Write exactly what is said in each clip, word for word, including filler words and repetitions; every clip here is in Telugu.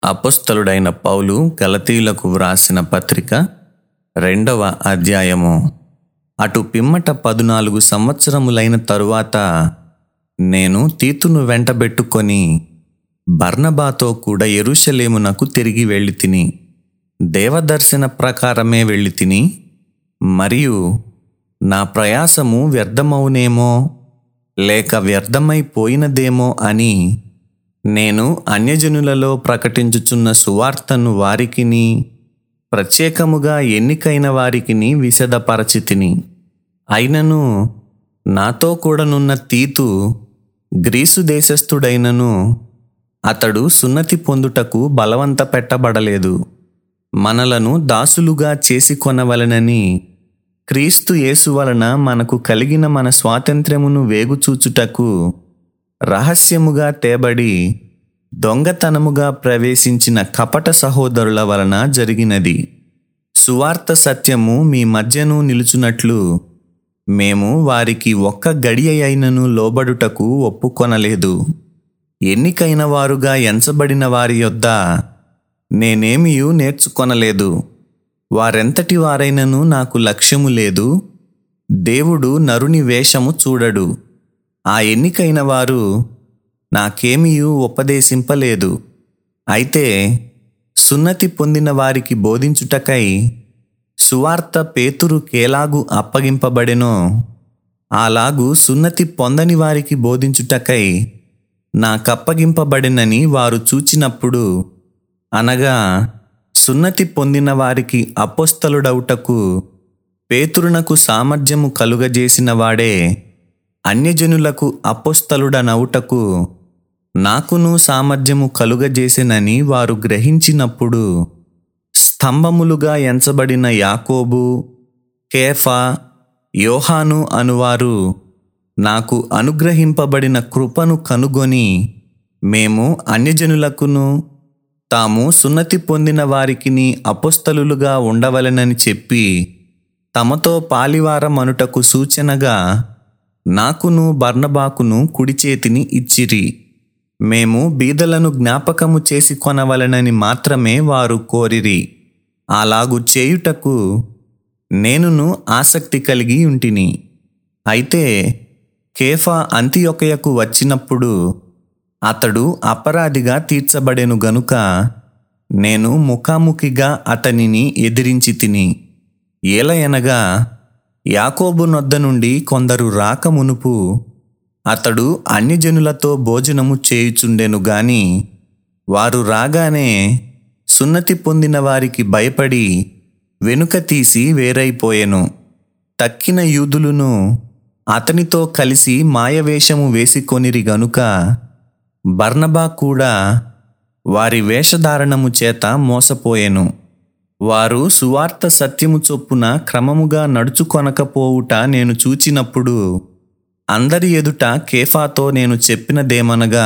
అపొస్తలుడైన పౌలు గలతీయులకు వ్రాసిన పత్రిక రెండవ అధ్యాయము. అటు పిమ్మట పదునాలుగు సంవత్సరములైన తరువాత నేను తీతును వెంటబెట్టుకొని బర్నబాతో కూడా యెరూషలేమునకు తిరిగి వెళ్ళి తిని, దేవదర్శన ప్రకారమే వెళ్ళి తిని, మరియు నా ప్రయాసము వ్యర్థమవునేమో లేక వ్యర్థమైపోయినదేమో అని నేను అన్యజనులలో ప్రకటించుచున్న సువార్తను వారికిని ప్రత్యేకముగా ఎన్నికైన వారికిని విశదపరచితిని. అయినను నాతో కూడానున్న తీతు గ్రీసు దేశస్థుడైనను అతడు సున్నతి పొందుటకు బలవంత పెట్టబడలేదు. మనలను దాసులుగా చేసి కొనవలెనని క్రీస్తు యేసు వలన మనకు కలిగిన మన స్వాతంత్ర్యమును వేగుచూచుటకు రహస్యముగా తేబడి దొంగతనముగా ప్రవేశించిన కపట సహోదరుల వలన జరిగినది. సువార్త సత్యము మీ మధ్యను నిలుచున్నట్లు మేము వారికి ఒక్క గడియ అయినను లోబడుటకు ఒప్పుకొనలేదు. ఎన్నికైన వారుగా ఎంచబడిన వారి యొద్ద నేనేమియూ నేర్చుకొనలేదు. వారెంతటి వారైనను నాకు లక్ష్యము లేదు. దేవుడు నరుని వేషము చూడడు. ఆ ఎన్నికైన వారు నాకేమియూ ఉపదేశింపలేదు. అయితే సున్నతి పొందిన వారికి బోధించుటకై సువార్త పేతురు కేలాగు అప్పగింపబడెనో అలాగు సున్నతి పొందని వారికి బోధించుటకై నాకప్పగింపబడెనని వారు చూచినప్పుడు, అనగా సున్నతి పొందిన వారికి అపొస్తలుడవుటకు పేతురునకు సామర్థ్యము కలుగజేసిన వాడే అన్యజనులకు అపొస్తలుడనవుటకు నాకును సామర్థ్యము కలుగజేసెనని వారు గ్రహించినప్పుడు, స్తంభములుగా ఎంచబడిన యాకోబు, కేఫా, యోహాను అనువారు నాకు అనుగ్రహింపబడిన కృపను కనుగొని, మేము అన్యజనులకును తాము సున్నతి పొందిన వారికిని అపొస్తలులుగా ఉండవలెనని చెప్పి తమతో పాలివారమనుటకు సూచనగా నాకును బర్నబాకును కుడి చేతిని ఇచ్చిరి. మేము బీదలను జ్ఞాపకము చేసి కొనవలెనని మాత్రమే వారు కోరిరి. అలాగు చేయుటకు నేనును ఆసక్తి కలిగి ఉంటిని. అయితే కేఫా అంతియొకయకు వచ్చినప్పుడు అతడు అపరాధిగా తీర్చబడెను గనుక నేను ముఖాముఖిగా అతనిని ఎదిరించి తిని. ఏలయనగా యాకోబు నొద్ద నుండి కొందరు రాక మునుపు అతడు అన్యజనులతో భోజనము చేయుచుండెను గాని, వారు రాగానే సున్నతి పొందిన వారికి భయపడి వెనుక తీసి వేరైపోయెను. తక్కిన యూదులను అతనితో కలిసి మాయవేషము వేసికొనిరి గనుక బర్నబా కూడా వారి వేషధారణము చేత మోసపోయెను. వారు సువార్త సత్యము చొప్పున క్రమముగా నడుచుకొనకపోవుట నేను చూచినప్పుడు అందరి ఎదుట కేఫాతో నేను చెప్పినదేమనగా,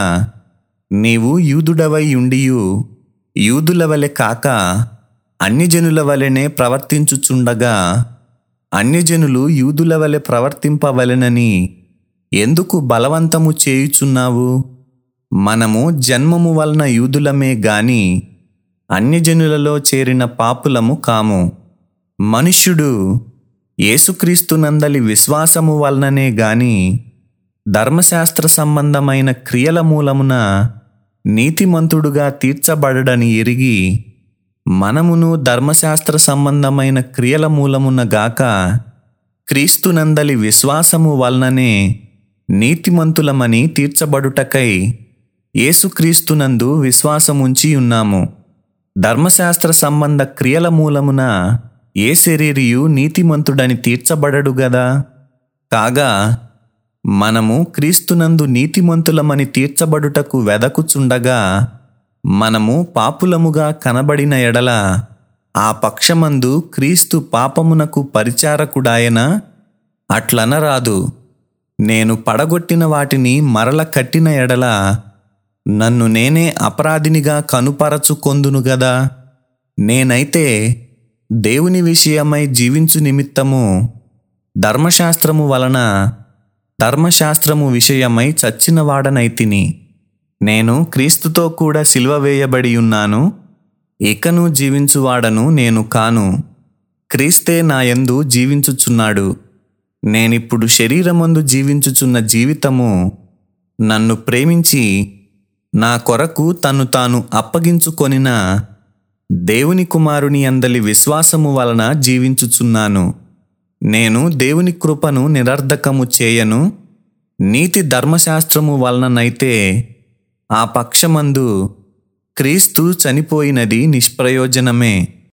నీవు యూదుడవై ఉండియు యూదుల వలె కాక అన్యజనుల వలెనే ప్రవర్తించుచుండగా అన్యజనులు యూదుల వలె ప్రవర్తింపవలెనని ఎందుకు బలవంతము చేయుచున్నావు? మనము జన్మము వలన యూదులమే గాని అన్యజనులలో చేరిన పాపులము కాము. మనుష్యుడు యేసుక్రీస్తునందలి విశ్వాసము వలననే గాని ధర్మశాస్త్ర సంబంధమైన క్రియల మూలమున నీతిమంతుడుగా తీర్చబడడని ఎరిగి, మనమును ధర్మశాస్త్ర సంబంధమైన క్రియల మూలమున గాక క్రీస్తునందలి విశ్వాసము వలననే నీతిమంతులమని తీర్చబడుటకై యేసుక్రీస్తునందు విశ్వాసముంచి ఉన్నాము. ధర్మశాస్త్ర సంబంధ క్రియల మూలమున ఏ శరీరియు నీతిమంతుడని తీర్చబడడు గదా. కాగా మనము క్రీస్తునందు నీతిమంతులమని తీర్చబడుటకు వెదకుచుండగా మనము పాపులముగా కనబడిన ఎడల ఆ పక్షమందు క్రీస్తు పాపమునకు పరిచారకుడాయనా? అట్లనరాదు. నేను పడగొట్టిన వాటిని మరల కట్టిన ఎడల నన్ను నేనే అపరాధినిగా కనుపరచుకొందును గదా. నేనైతే దేవుని విషయమై జీవించు నిమిత్తము ధర్మశాస్త్రము వలన ధర్మశాస్త్రము విషయమై చచ్చిన వాడనైతిని. నేను క్రీస్తుతో కూడా సిలువ వేయబడి ఉన్నాను. ఇకను జీవించువాడను నేను కాను, క్రీస్తే నాయందు జీవించుచున్నాడు. నేనిప్పుడు శరీరమందు జీవించుచున్న జీవితము నన్ను ప్రేమించి నా కొరకు తన్ను తాను అప్పగించుకొనిన దేవుని కుమారుని అందలి విశ్వాసము వలన జీవించుచున్నాను. నేను దేవుని కృపను నిరర్ధకము చేయను. నీతి ధర్మశాస్త్రము వలననైతే ఆ పక్షమందు క్రీస్తు చనిపోయినది నిష్ప్రయోజనమే.